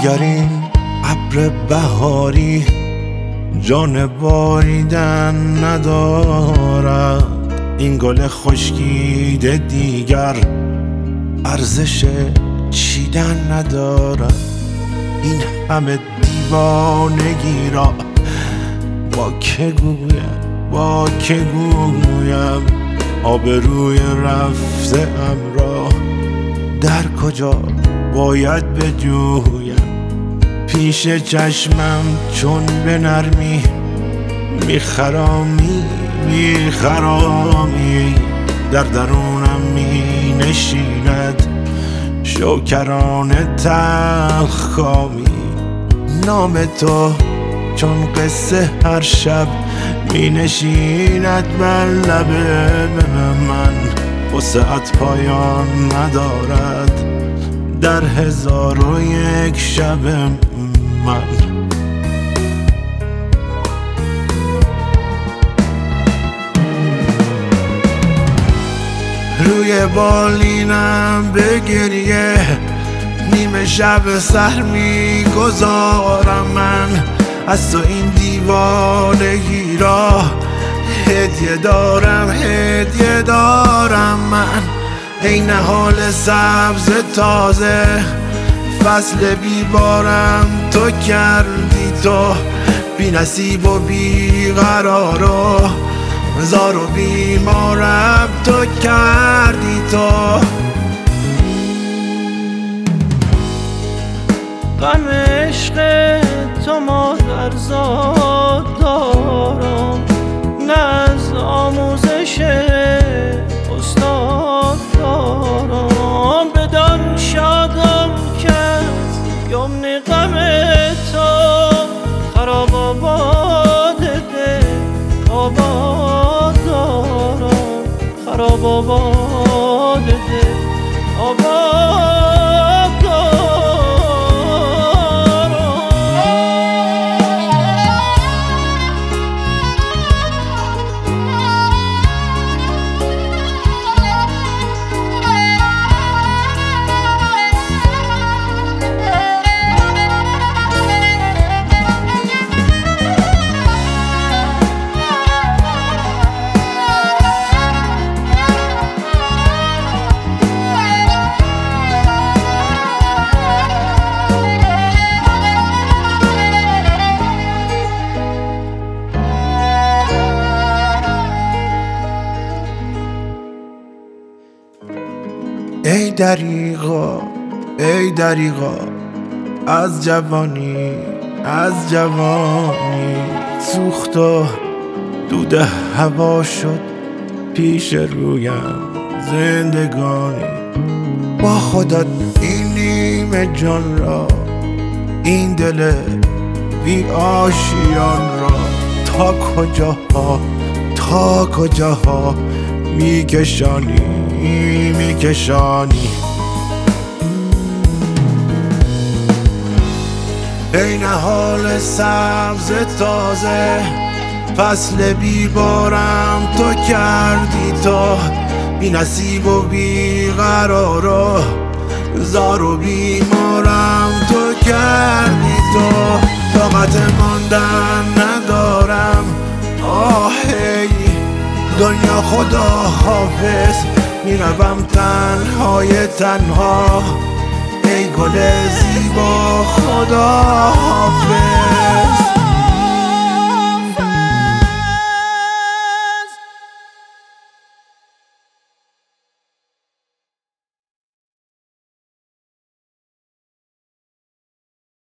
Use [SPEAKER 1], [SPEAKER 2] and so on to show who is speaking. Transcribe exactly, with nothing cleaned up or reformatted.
[SPEAKER 1] اگر این ابر بهاری جان باریدن ندارد، این گل خشکیده دیگر ارزش چیدن ندارد. این همه دیوانگی را با که گویم با که گویم آبروی رفته ام را در کجا باید بجویم؟ پیش چشمم چون به نرمی میخرامی میخرامی در درونم می نشیند شوکران تلخ کامی. نام تو چون قصه هر شب می نشیند بر لب من، وسعت پایان ندارد در هزار و یک شب من. روی بالینم به گریه نیمه شب سر می گذارم من، از تو این دیوانگی را هدیه دارم هدیه دارم من. ای نهال سبز تازه فصل بیبارم تو کردی، تو بی نصیب و بی قرار و زار و بیمارم تو کردی. تو
[SPEAKER 2] غم عشق تو مادرزاد دارم، نه از آموزش استاد دارم. بدان شادم که از یمن غم تو خراب آباد دل آباد دارم، خراب آباد دل آباد.
[SPEAKER 1] ای دریغا ای دریغا از جوانی از جوانی، سوخت و دود هوا شد پیش رویم زندگانی. با خودت این نیمه جان را این دل بی آشیان را تا کجاها تا کجاها میکشانی میکشانی. ای نهال سبز تازه فصل بیبارم تو کردی، تو بی نصیب و بی قرار و زار و بیمارم تو کردی. تو طاقت ماندن ندارم آهی دنیا خدا حافظ، میروم تنهای تنها ای گل زیبا خدا حافظ.